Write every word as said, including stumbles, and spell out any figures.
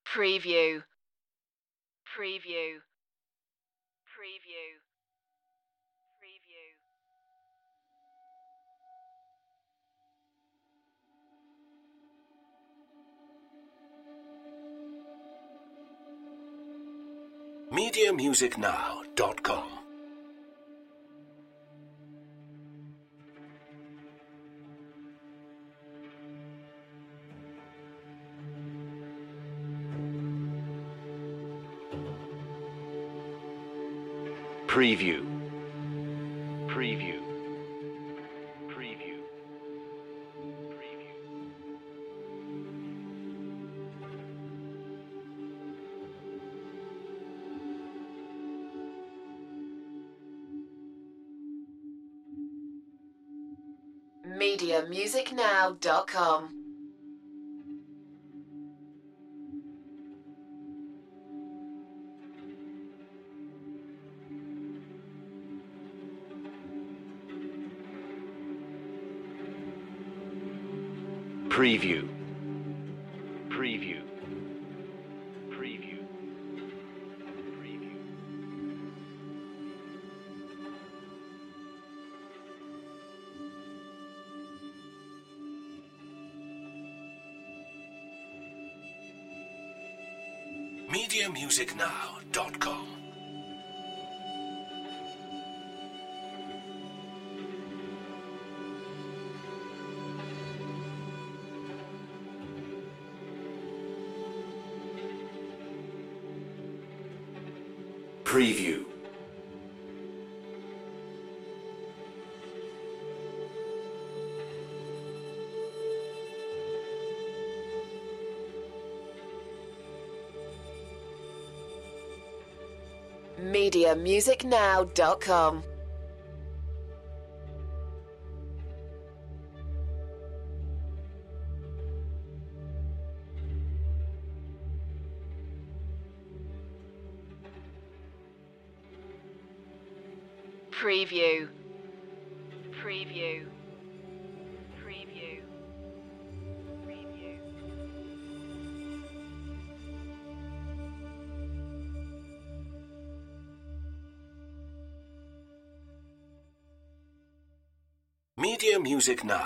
Preview. Preview. Preview. Preview. media music now dot com. Preview. Preview. Preview. Preview. media music now dot com. Preview. Preview. Preview. Preview. media music now dot com. Preview. media music now dot com. Preview. Preview. Preview. Preview. media music now.